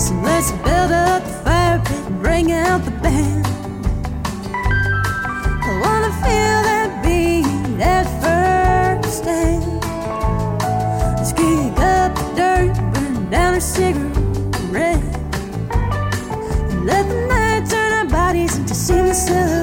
So let's build up the fire pit and bring out the band. I wanna feel that beat at first stand. Let's kick up the dirt, burn down a cigarette, and let the night turn our bodies into seamless silhouettes.